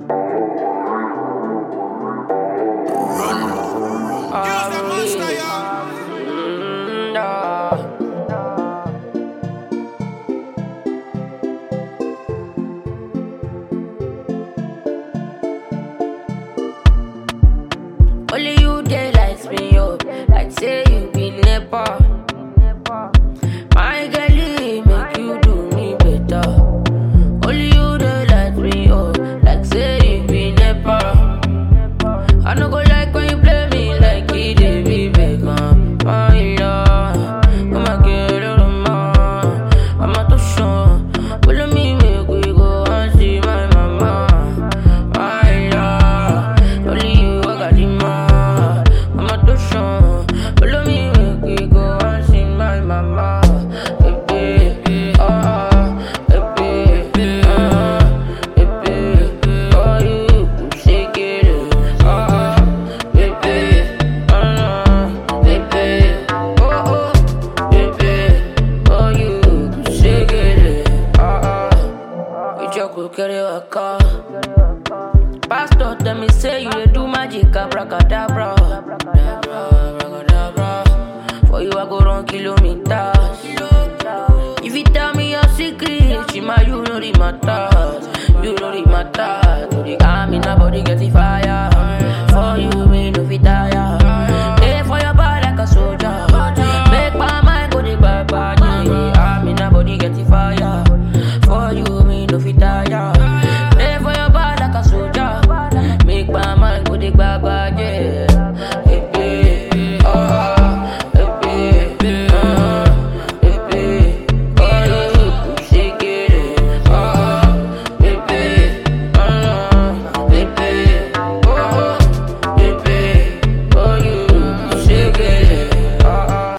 Only you they lights me up, like say you be never. My girlie make you do me better. Only you they lights me up, like say you be never. I no go like when you play me like it dey be bacon. My love, I'm a girl of mine. I'm a touch. Follow me, make we go and see my mama. My love, only you I got the man. I'm a touch. Follow me, make we go and see my mama. Baby, baby, oh you shake it, baby, oh you shake it, you just go carry a car. Pastor tell me say you dey do magic, abracadabra, abracadabra. For you I go run kilometers. If you tell me your secret, Shima, you know the matter. You know the matter. To the army, nobody get the fire.